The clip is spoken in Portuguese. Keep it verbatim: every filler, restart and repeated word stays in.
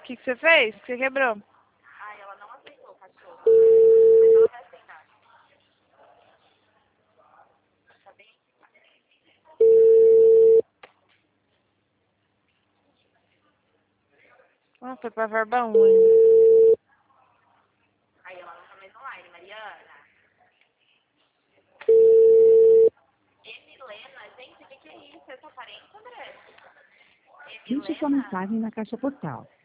que, que você fez? O que você quebrou? Ai, ela não aceitou o cachorro. Mas ela vai aceitar. Tá bem? Ah, foi pra verba um ainda. Aí ela não tá mais online, Mariana. Emilena, gente, o que, que é isso? É sua parente, André? Deixe sua Emilena? mensagem na caixa postal.